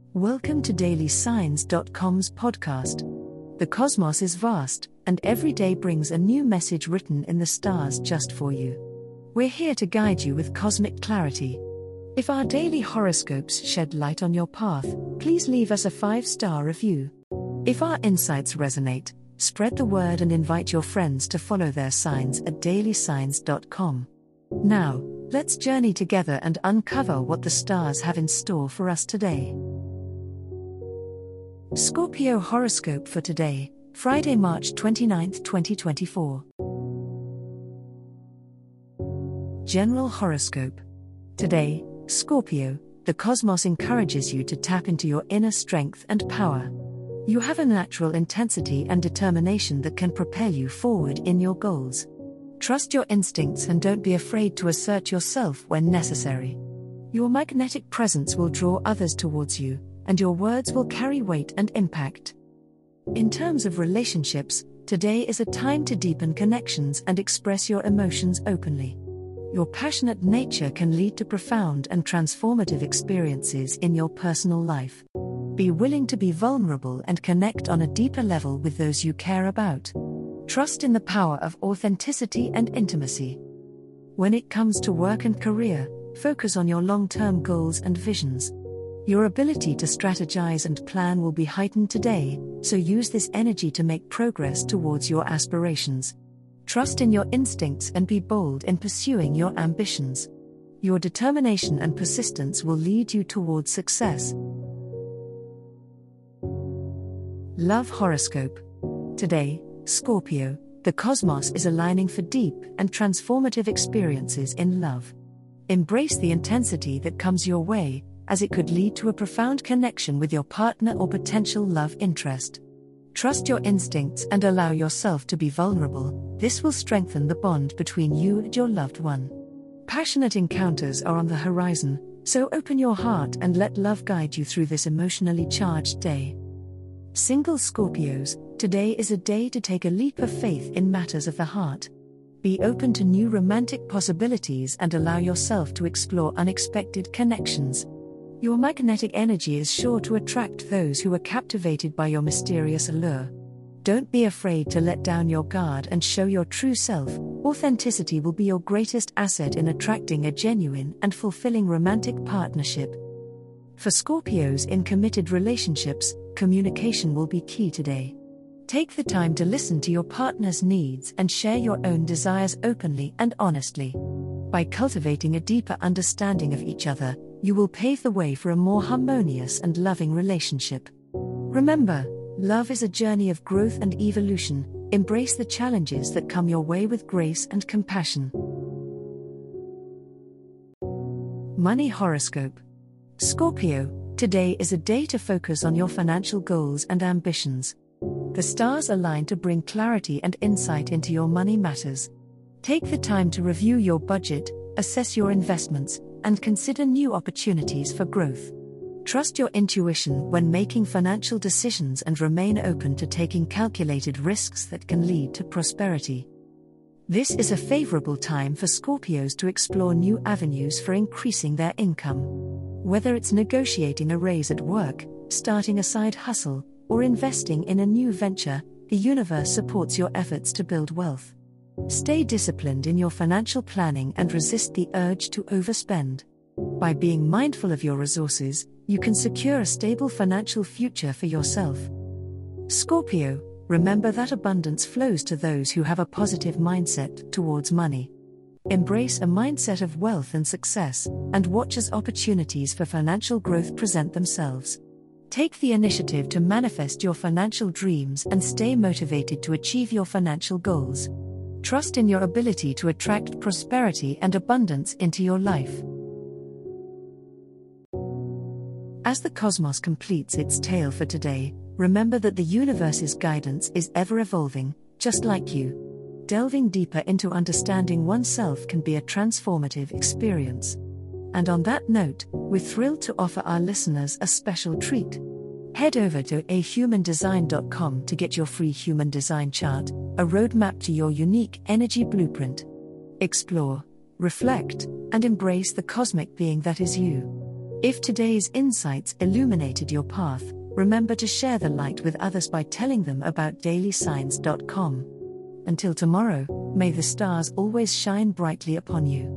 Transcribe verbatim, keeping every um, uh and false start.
Welcome to Daily Signs dot com's podcast. The cosmos is vast, and every day brings a new message written in the stars just for you. We're here to guide you with cosmic clarity. If our daily horoscopes shed light on your path, please leave us a five-star review. If our insights resonate, spread the word and invite your friends to follow their signs at Daily Signs dot com. Now, let's journey together and uncover what the stars have in store for us today. Scorpio horoscope for today, Friday, March twenty-ninth, twenty twenty-four. General horoscope. Today, Scorpio, the cosmos encourages you to tap into your inner strength and power. You have a natural intensity and determination that can propel you forward in your goals. Trust your instincts and don't be afraid to assert yourself when necessary. Your magnetic presence will draw others towards you, and your words will carry weight and impact. In terms of relationships, today is a time to deepen connections and express your emotions openly. Your passionate nature can lead to profound and transformative experiences in your personal life. Be willing to be vulnerable and connect on a deeper level with those you care about. Trust in the power of authenticity and intimacy. When it comes to work and career, focus on your long-term goals and visions. Your ability to strategize and plan will be heightened today, so use this energy to make progress towards your aspirations. Trust in your instincts and be bold in pursuing your ambitions. Your determination and persistence will lead you towards success. Love horoscope. Today, Scorpio, the cosmos is aligning for deep and transformative experiences in love. Embrace the intensity that comes your way, as it could lead to a profound connection with your partner or potential love interest. Trust your instincts and allow yourself to be vulnerable. This will strengthen the bond between you and your loved one. Passionate encounters are on the horizon, so open your heart and let love guide you through this emotionally charged day. Single Scorpios, today is a day to take a leap of faith in matters of the heart. Be open to new romantic possibilities and allow yourself to explore unexpected connections. Your magnetic energy is sure to attract those who are captivated by your mysterious allure. Don't be afraid to let down your guard and show your true self. Authenticity will be your greatest asset in attracting a genuine and fulfilling romantic partnership. For Scorpios in committed relationships, communication will be key today. Take the time to listen to your partner's needs and share your own desires openly and honestly. By cultivating a deeper understanding of each other, you will pave the way for a more harmonious and loving relationship. Remember, love is a journey of growth and evolution. Embrace the challenges that come your way with grace and compassion. Money horoscope. Scorpio, today is a day to focus on your financial goals and ambitions. The stars align to bring clarity and insight into your money matters. Take the time to review your budget, assess your investments, and consider new opportunities for growth. Trust your intuition when making financial decisions and remain open to taking calculated risks that can lead to prosperity. This is a favorable time for Scorpios to explore new avenues for increasing their income. Whether it's negotiating a raise at work, starting a side hustle, or investing in a new venture, the universe supports your efforts to build wealth. Stay disciplined in your financial planning and resist the urge to overspend. By being mindful of your resources, you can secure a stable financial future for yourself. Scorpio, remember that abundance flows to those who have a positive mindset towards money. Embrace a mindset of wealth and success, and watch as opportunities for financial growth present themselves. Take the initiative to manifest your financial dreams and stay motivated to achieve your financial goals. Trust in your ability to attract prosperity and abundance into your life. As the cosmos completes its tale for today, remember that the universe's guidance is ever evolving, just like you. Delving deeper into understanding oneself can be a transformative experience. And on that note, we're thrilled to offer our listeners a special treat. Head over to a human design dot com to get your free human design chart, a roadmap to your unique energy blueprint. Explore, reflect, and embrace the cosmic being that is you. If today's insights illuminated your path, remember to share the light with others by telling them about daily signs dot com. Until tomorrow, may the stars always shine brightly upon you.